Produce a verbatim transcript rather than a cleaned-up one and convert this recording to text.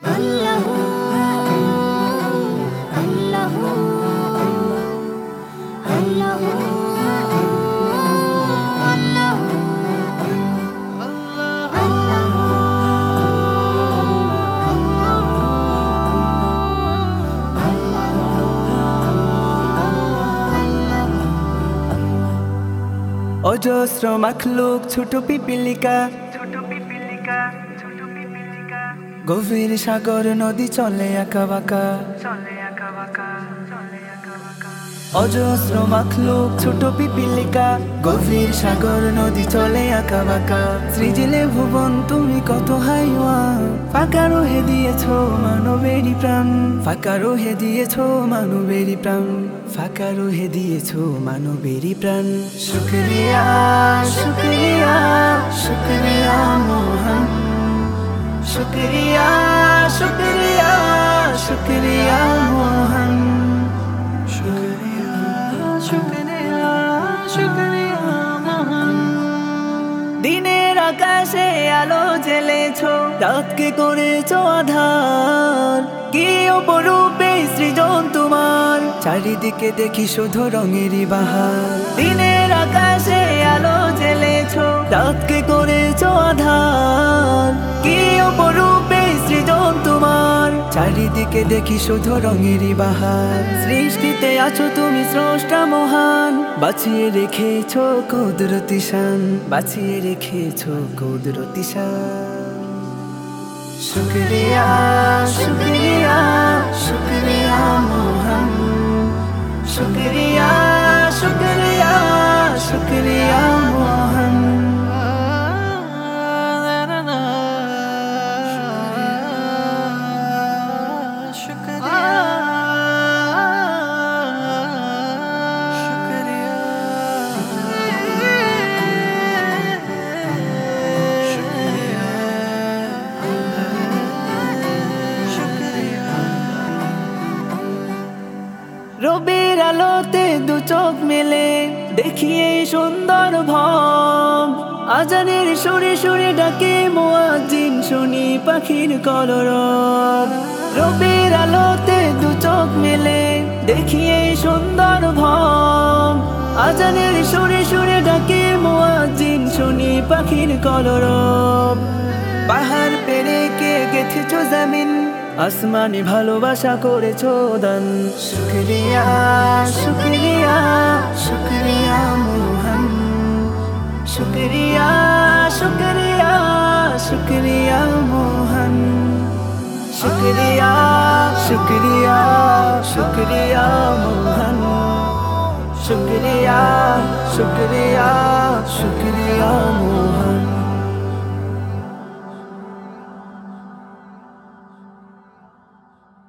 আল্লাহ আল্লাহ আল্লাহ অজস্র মাখলুক ছোট পিপিলিকা, গভীর সাগর নদী চলে একা বাঁকা। অজস্র মাখলুক ছোট পিপিলিকা, গভীর সাগর নদী চলে একা বাঁকা। সৃজিলে ভুবন তুমি কত হাইওয়ান, ফাঁকা রহে দিয়েছ মানবেরই প্রাণ, ফাঁকা রহে দিয়েছ মানবেরই প্রাণ, ফাঁকা রহে দিয়েছ মানবেরই প্রাণ। শুকরিয়া শুকরিয়া শুকরিয়া মহান, শুকরিয়া শুকরিয়া শুকরিয়া মহান, শুকরিয়া শুকরিয়া শুকরিয়া মহান। দিনের আকাশে আলো জ্বেলেছো, রাতকে করেছো আধার, কি অপরূপে সৃজন তোমার, চারিদিকে দেখি শুধু রঙেরই বাহার। দিনের আকাশে আলো জ্বেলেছো, রাতকে করেছো আধার, কি অপরূপে সৃজন তোমার, চারিদিকে দেখি শুধু রঙেরই বাহার। সৃষ্টিতে আছো তুমি স্রষ্টা মহান, বাঁচিয়ে রেখেছো কুদরতি শান, বাঁচিয়ে রেখেছো কুদরতি শান। শুকরিয়া শুকরিয়া শুকরিয়া মহান, শুকরিয়া শুকরিয়া শুকরিয়া মহান। রবির আলোতে দু চোখ মেলে দেখিয়ে সুন্দর ভব, আজানের সুরে সুরে ডাকে মুয়াজ্জিন শুনি পাখির কলরব। রবির আলোতে দু চোখ মেলে দেখিয়ে সুন্দর ভব, আজানের সুরে সুরে ডাকে মুয়াজ্জিন শুনি পাখির কলরব। পাহাড় পেরে কে গেথেছো জমিন, আসমানে ভালোবাসা করেছো দান। শুকরিয়া শুকরিয়া শুকরিয়া মহান, শুকরিয়া শুকরিয়া শুকরিয়া মহান, শুকরিয়া শুকরিয়া শুকরিয়া মহান, শুকরিয়া শুকরিয়া শুকরিয়া।